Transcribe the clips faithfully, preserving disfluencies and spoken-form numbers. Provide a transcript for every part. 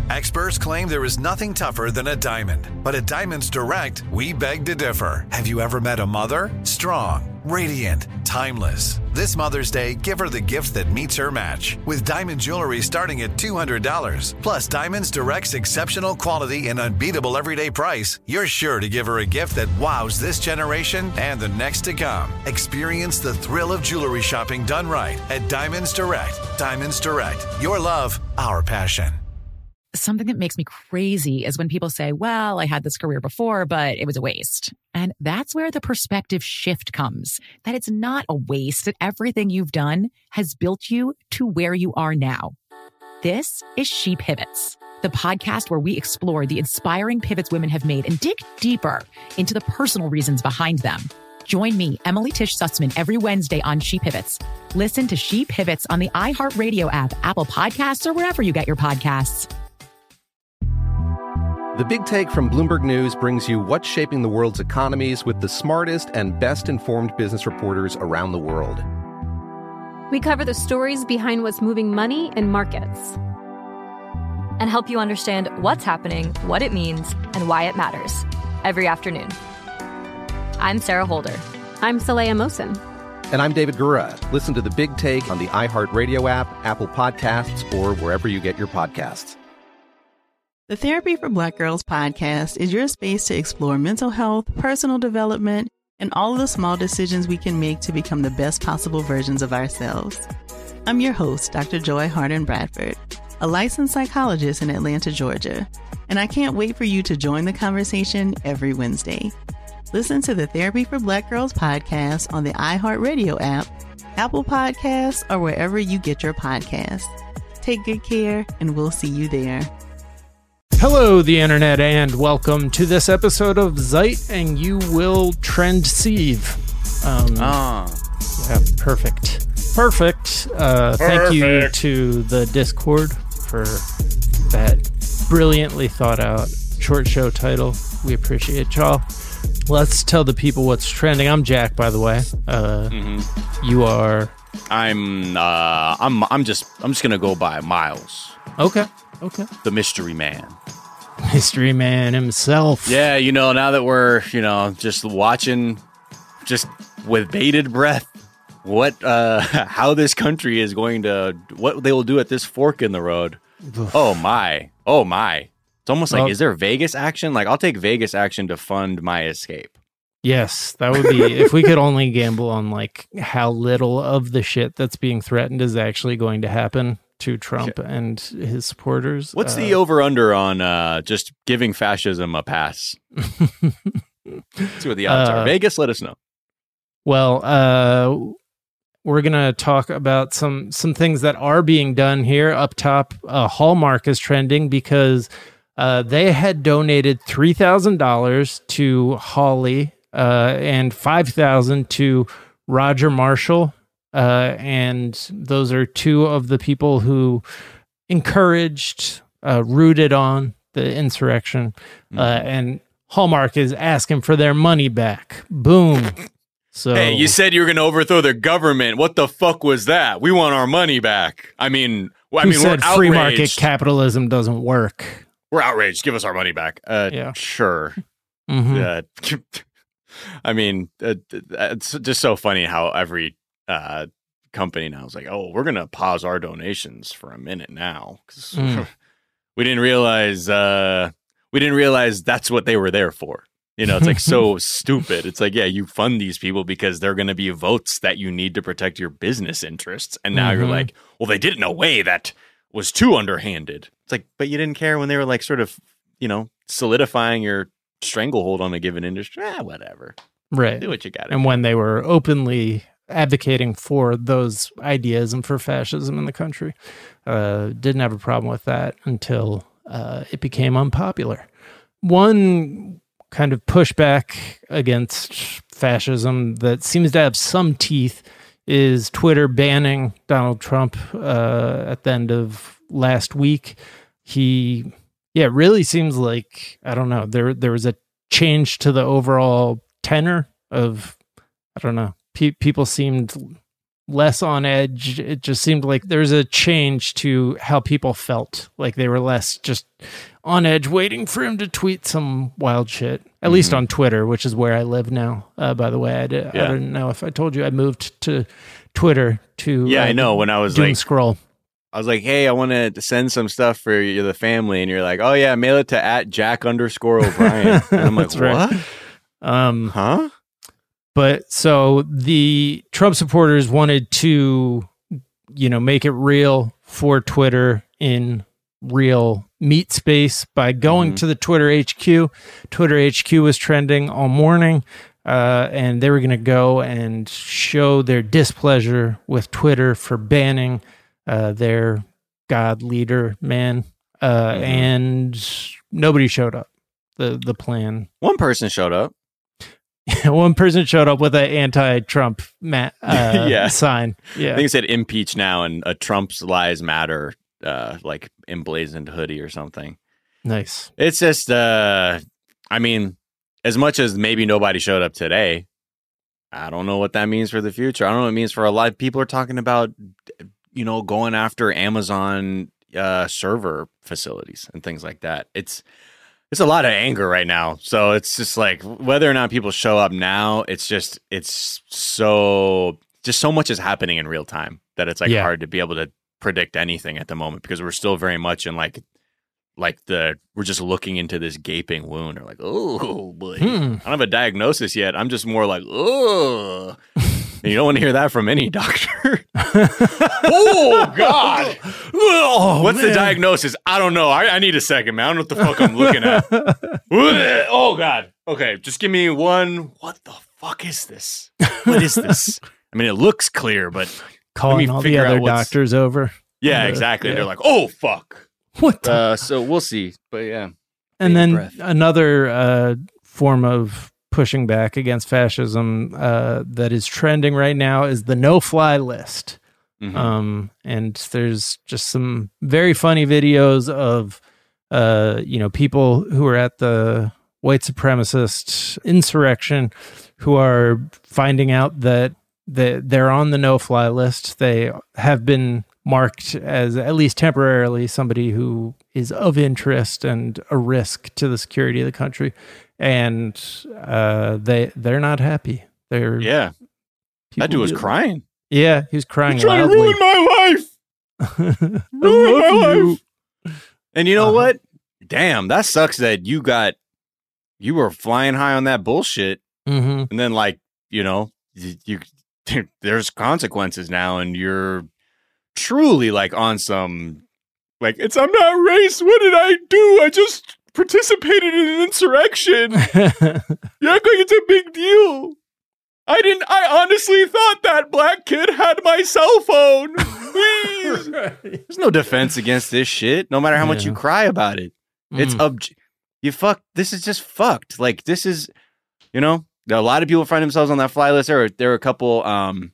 Experts claim there is nothing tougher than a diamond. But at Diamonds Direct, we beg to differ. Have you ever met a mother? Strong, radiant, timeless. This Mother's Day, give her the gift that meets her match. With diamond jewelry starting at two hundred dollars. Plus Diamonds Direct's exceptional quality and unbeatable everyday price, you're sure to give her a gift that wows this generation and the next to come. Experience the thrill of jewelry shopping done right at Diamonds Direct. Diamonds Direct. Your love, our passion. Something that makes me crazy is when people say, well, I had this career before, but it was a waste. And that's where the perspective shift comes, that it's not a waste, that everything you've done has built you to where you are now. This is She Pivots, the podcast where we explore the inspiring pivots women have made and dig deeper into the personal reasons behind them. Join me, Emily Tish Sussman, every Wednesday on She Pivots. Listen to She Pivots on the iHeartRadio app, Apple Podcasts, or wherever you get your podcasts. The Big Take from Bloomberg News brings you what's shaping the world's economies with the smartest and best-informed business reporters around the world. We cover the stories behind what's moving money and markets, and help you understand what's happening, what it means, and why it matters every afternoon. I'm Sarah Holder. I'm Saleha Mohsin. And I'm David Gura. Listen to The Big Take on the iHeartRadio app, Apple Podcasts, or wherever you get your podcasts. The Therapy for Black Girls podcast is your space to explore mental health, personal development, and all of the small decisions we can make to become the best possible versions of ourselves. I'm your host, Doctor Joy Harden Bradford, a licensed psychologist in Atlanta, Georgia, and I can't wait for you to join the conversation every Wednesday. Listen to the Therapy for Black Girls podcast on the iHeartRadio app, Apple Podcasts, or wherever you get your podcasts. Take good care, and we'll see you there. Hello, the internet, and welcome to this episode of Zeit, and you will trendceive. Um, ah. Yeah, perfect. Perfect. Uh, perfect. Thank you to the Discord for that brilliantly thought out short show title. We appreciate y'all. Let's tell the people what's trending. I'm Jack, by the way. Uh, mm-hmm. You are. I'm. Uh, I'm. I'm just. I'm just gonna go by Miles. Okay. Okay. The mystery man. Mystery man himself. Yeah, you know, now that we're, you know, just watching, just with bated breath, what, uh, how this country is going to, what they will do at this fork in the road. Oh my. Oh my. It's almost like, well, is there Vegas action? Like, I'll take Vegas action to fund my escape. Yes, that would be, if we could only gamble on, like, how little of the shit that's being threatened is actually going to happen to Trump yeah. and his supporters. What's uh, the over-under on uh, just giving fascism a pass? See what the odds uh, are. Vegas, let us know. Well, uh, we're going to talk about some some things that are being done here. Up top, uh, Hallmark is trending because uh, they had donated three thousand dollars to Holly uh, and five thousand dollars to Roger Marshall. Uh, and those are two of the people who encouraged, uh, rooted on the insurrection. Mm-hmm. Uh, and Hallmark is asking for their money back. Boom. So, hey, you said you were going to overthrow the government. What the fuck was that? We want our money back. I mean, I who mean, said we're free outraged. market capitalism doesn't work? We're outraged. Give us our money back. Uh, yeah. Sure. Mm-hmm. Uh, I mean, uh, it's just so funny how every uh, company now is like, oh, we're going to pause our donations for a minute now because mm. we didn't realize uh, we didn't realize that's what they were there for. You know, it's like so stupid. It's like, yeah, you fund these people because they're going to be votes that you need to protect your business interests. And now mm-hmm. you're like, well, they did it in a way that was too underhanded. It's like, but you didn't care when they were like sort of, you know, solidifying your stranglehold on a given industry. Ah, whatever. Right. Do what you got. And when they were openly advocating for those ideas and for fascism in the country, uh, didn't have a problem with that until uh, it became unpopular. One kind of pushback against fascism that seems to have some teeth is Twitter banning Donald Trump uh, at the end of last week. He, yeah, it really seems like, I don't know, there there was a change to the overall tenor of, I don't know, pe- people seemed less on edge. It just seemed like there's a change to how people felt. Like they were less just on edge waiting for him to tweet some wild shit. At mm-hmm. least on Twitter, which is where I live now. Uh, by the way, I, did, yeah. I didn't know if I told you I moved to Twitter to Yeah, uh, I know. When I was doom like scroll. I was like, hey, I want to send some stuff for you, the family. And you're like, oh, yeah, mail it to at Jack underscore O'Brien. And I'm like, what? Right. Um, huh? But so the Trump supporters wanted to, you know, make it real for Twitter in real meat space by going mm-hmm. to the Twitter H Q. Twitter H Q was trending all morning. Uh, and they were going to go and show their displeasure with Twitter for banning uh, their God leader man. Uh, mm-hmm. And nobody showed up. The the plan. One person showed up. One person showed up with an anti-Trump ma- uh, yeah. sign. Yeah, I think it said impeach now and a Trump's lies matter, uh, like emblazoned hoodie or something. Nice. It's just, uh, I mean, as much as maybe nobody showed up today, I don't know what that means for the future. I don't know what it means for a lot of people are talking about, you know, going after Amazon uh, server facilities and things like that. It's It's a lot of anger right now. So it's just like whether or not people show up now, it's just it's so just so much is happening in real time that it's like yeah. hard to be able to predict anything at the moment because we're still very much in like like the we're just looking into this gaping wound or like, oh boy. Hmm. I don't have a diagnosis yet. I'm just more like, oh. You don't want to hear that from any doctor. Oh, God. Oh, What's man. the diagnosis? I don't know. I, I need a second, man. I don't know what the fuck I'm looking at. Oh, God. Okay, just give me one. What the fuck is this? What is this? I mean, it looks clear, but calling all the other doctors over. Yeah, exactly. Yeah. They're like, oh, fuck. What? The- uh, so we'll see. But yeah. And then breath. another uh, form of pushing back against fascism uh, that is trending right now is the no-fly list. Mm-hmm. Um, and there's just some very funny videos of, uh, you know, people who are at the white supremacist insurrection who are finding out that they, they're on the no-fly list. They have been marked as, at least temporarily, somebody who is of interest and a risk to the security of the country. And uh, they they're not happy. They're yeah. That dude was crying. Yeah, he was crying. You're trying loudly. to ruin my life. ruin my you. life. And you know uh-huh. what? Damn, that sucks. That you got you were flying high on that bullshit, mm-hmm. and then like you know you, you there's consequences now, and you're truly like on some like it's I'm not race. What did I do? I just participated in an insurrection. You act like it's a big deal. I didn't. I honestly thought that black kid had my cell phone. Please. Right. There's no defense against this shit. No matter how yeah. much you cry about it, mm. it's ob- you fuck. This is just fucked. Like this is, you know, a lot of people find themselves on that fly list. There, are, there are a couple um,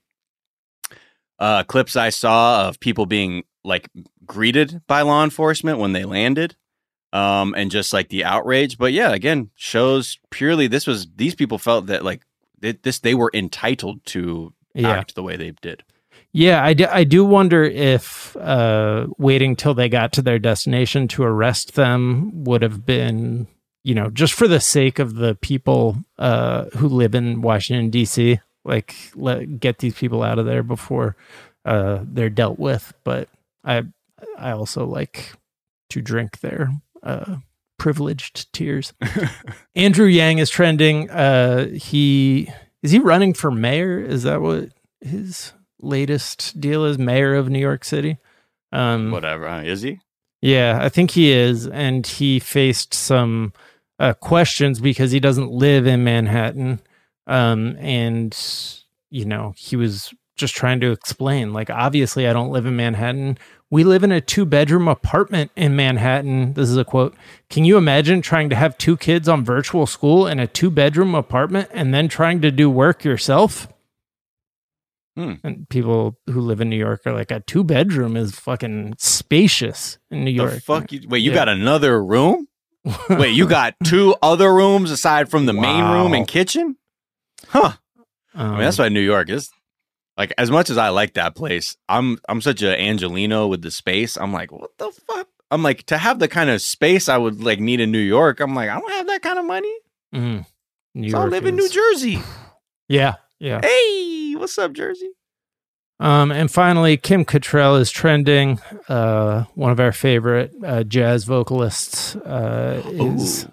uh, clips I saw of people being like greeted by law enforcement when they landed. Um, and just like the outrage. But yeah, again, shows purely this was these people felt that like it, this they were entitled to yeah. act the way they did. Yeah, I do, I do wonder if uh, waiting till they got to their destination to arrest them would have been, you know, just for the sake of the people uh, who live in Washington, D C, like let, get these people out of there before uh, they're dealt with. But I, I also like to drink there. Uh, privileged tears. Andrew Yang is trending. Uh, he is he running for mayor? Is that what his latest deal is? Mayor of New York City? Um, Whatever. Uh, is he? Yeah, I think he is. And he faced some uh, questions because he doesn't live in Manhattan. Um, and, you know, he was just trying to explain, like, obviously I don't live in Manhattan. We live in a two-bedroom apartment in Manhattan. This is a quote. Can you imagine trying to have two kids on virtual school in a two-bedroom apartment and then trying to do work yourself? Hmm. And people who live in New York are like, a two-bedroom is fucking spacious in New York. The fuck? You, wait, you yeah. got another room? Wait, you got two other rooms aside from the wow. main room and kitchen? Huh. Um, I mean, that's why New York is Like, as much as I like that place, I'm I'm such a Angelino with the space. I'm like, what the fuck? I'm like, to have the kind of space I would like need in New York, I'm like, I don't have that kind of money. Mm. New So I York live in is- New Jersey. Yeah, yeah. Hey, what's up, Jersey? Um, and finally, Kim Cattrall is trending. Uh, one of our favorite uh, jazz vocalists uh, is.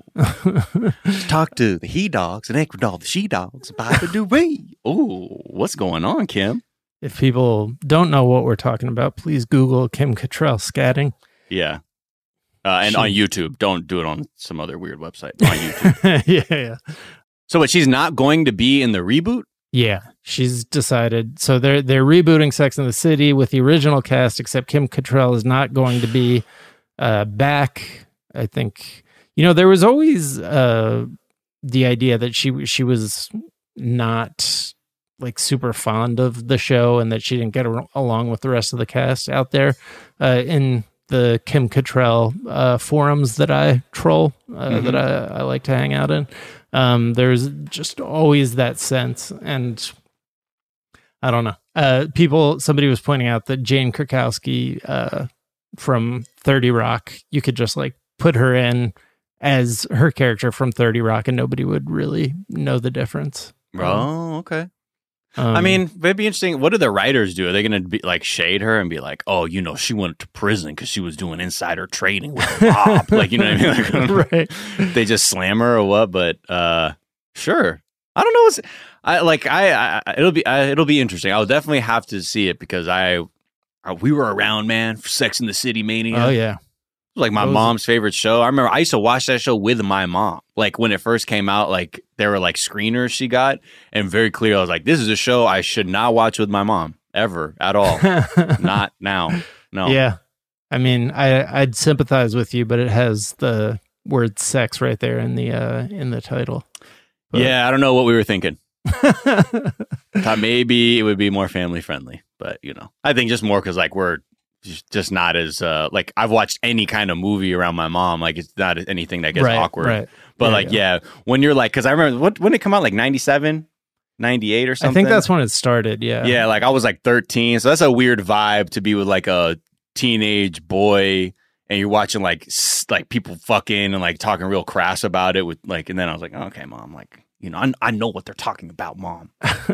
Talk to the he dogs and Ecuador, the she dogs about the Dewey. Oh, what's going on, Kim? If people don't know what we're talking about, please Google Kim Cattrall scatting. Yeah. Uh, and She- on YouTube. Don't do it on some other weird website. On YouTube. yeah, yeah. So, but she's not going to be in the reboot? Yeah, she's decided. So they're they're rebooting Sex and the City with the original cast, except Kim Cattrall is not going to be uh, back. I think, you know, there was always uh, the idea that she she was not like super fond of the show and that she didn't get ar- along with the rest of the cast out there uh, in the Kim Cattrall uh, forums that I troll, uh, Mhm. that I, I like to hang out in. Um, there's just always that sense. And I don't know. Uh, people, somebody was pointing out that Jane Krakowski uh, from thirty Rock, you could just like put her in as her character from thirty Rock and nobody would really know the difference. Oh, okay. Um, I mean, it'd be interesting. What do the writers do? Are they going to be like shade her and be like, "Oh, you know, she went to prison because she was doing insider trading with the mob"? Like, you know what I mean? Like, right. they just slam her or what? But uh, sure. I don't know. What's, I like. I, I it'll be I, it'll be interesting. I'll definitely have to see it because I, I we were around, man. For Sex and the City mania. Oh, yeah. It was like my Those- mom's favorite show. I remember I used to watch that show with my mom. Like when it first came out, like there were like screeners she got, and very clear I was like, this is a show I should not watch with my mom ever at all. Not now. No. Yeah. I mean, I I'd sympathize with you, but it has the word sex right there in the uh in the title. But- Yeah, I don't know what we were thinking. Thought maybe it would be more family friendly, but you know, I think just more because like we're just, just not as uh like I've watched any kind of movie around my mom, like it's not anything that gets right, awkward. Right. But Yeah, like, yeah. yeah, when you're like, because I remember what when did it come out, like ninety-seven, ninety-eight or something. I think that's when it started. Yeah. Yeah, like I was like thirteen, so that's a weird vibe to be with like a teenage boy, and you're watching like s- like people fucking and like talking real crass about it with like, and then I was like, oh, okay, mom, like you know, I, I know what they're talking about, mom.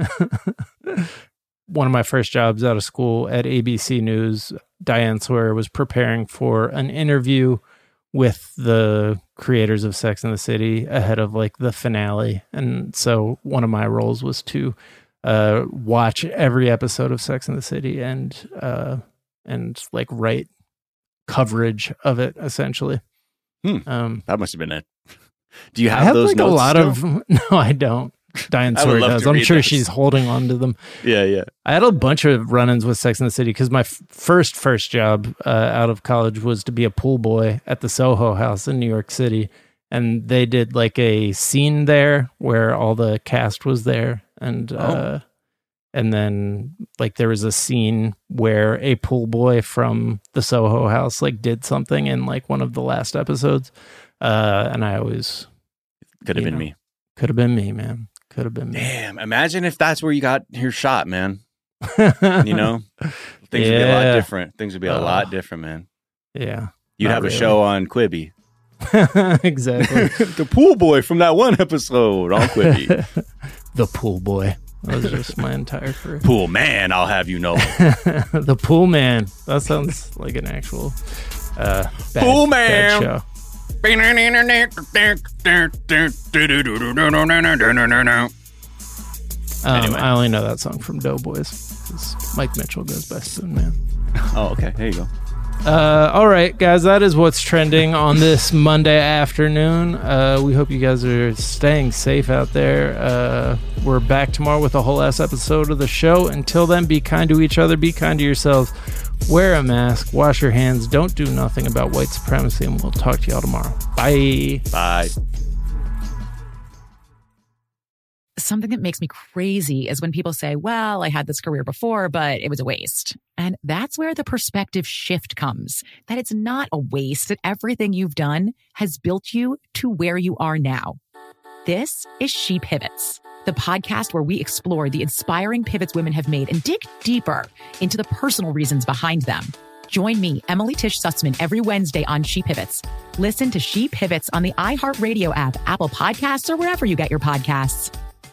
One of my first jobs out of school at A B C News, Diane Sawyer was preparing for an interview with the creators of Sex and the City ahead of like the finale. And so one of my roles was to uh, watch every episode of Sex and the City and uh, and like write coverage of it essentially. Hmm. Um, That must have been it. Do you have, I have those like notes a lot still? of no, I don't. Diane I would Sawyer love does. to I'm read sure those. she's holding on to them. Yeah, yeah. I had a bunch of run-ins with Sex and the City because my f- first first job uh, out of college was to be a pool boy at the Soho House in New York City, and they did like a scene there where all the cast was there, and uh, and then like there was a scene where a pool boy from the Soho House like did something in like one of the last episodes, uh, and I always Could have you been know. me. could have been me, man, could have been me. Damn, imagine if that's where you got your shot, man. You know, things would be a lot Yeah. different. Things would be a Uh, lot different, man. Yeah, You'd not have a really. show on Quibi. Exactly. The pool boy from that one episode on Quibi. The pool boy. That was just my entire career. Pool man, I'll have you know. The pool man. That sounds like an actual uh, bad, Pool bad man. show. Um, Anyway. I only know that song from Doughboys. 'Cause Mike Mitchell goes by Spoon Man. Oh, okay. There you go. Uh, all right, guys, that is what's trending on this Monday afternoon. Uh, we hope you guys are staying safe out there. Uh, we're back tomorrow with a whole ass episode of the show. Until then, be kind to each other, be kind to yourselves, wear a mask, wash your hands, don't do nothing about white supremacy, and we'll talk to y'all tomorrow. Bye. Bye. Something that makes me crazy is when people say, well, I had this career before, but it was a waste. And that's where the perspective shift comes, that it's not a waste, that everything you've done has built you to where you are now. This is She Pivots, the podcast where we explore the inspiring pivots women have made and dig deeper into the personal reasons behind them. Join me, Emily Tish Sussman, every Wednesday on She Pivots. Listen to She Pivots on the iHeartRadio app, Apple Podcasts, or wherever you get your podcasts.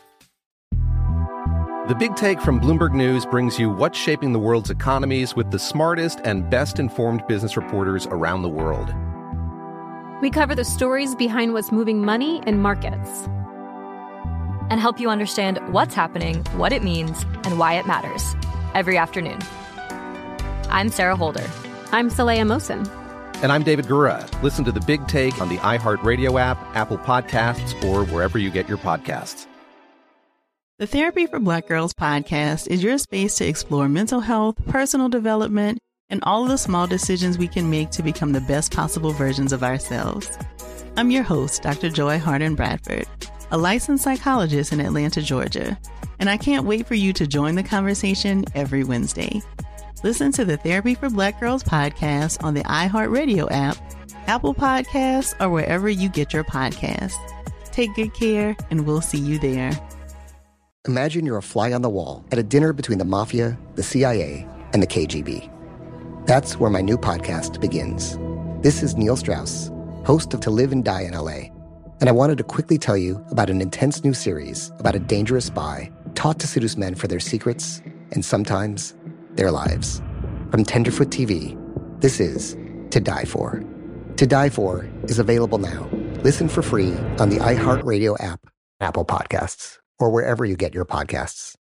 The Big Take from Bloomberg News brings you what's shaping the world's economies with the smartest and best-informed business reporters around the world. We cover the stories behind what's moving money and markets, and help you understand what's happening, what it means, and why it matters every afternoon. I'm Sarah Holder. I'm Saleha Mohsin. And I'm David Gura. Listen to The Big Take on the iHeartRadio app, Apple Podcasts, or wherever you get your podcasts. The Therapy for Black Girls podcast is your space to explore mental health, personal development, and all of the small decisions we can make to become the best possible versions of ourselves. I'm your host, Doctor Joy Harden Bradford, a licensed psychologist in Atlanta, Georgia, and I can't wait for you to join the conversation every Wednesday. Listen to the Therapy for Black Girls podcast on the iHeartRadio app, Apple Podcasts, or wherever you get your podcasts. Take good care, and we'll see you there. Imagine you're a fly on the wall at a dinner between the Mafia, the C I A, and the K G B. That's where my new podcast begins. This is Neil Strauss, host of To Live and Die in L A, and I wanted to quickly tell you about an intense new series about a dangerous spy taught to seduce men for their secrets and sometimes their lives. From Tenderfoot T V, this is To Die For. To Die For is available now. Listen for free on the iHeartRadio app, Apple Podcasts, or wherever you get your podcasts.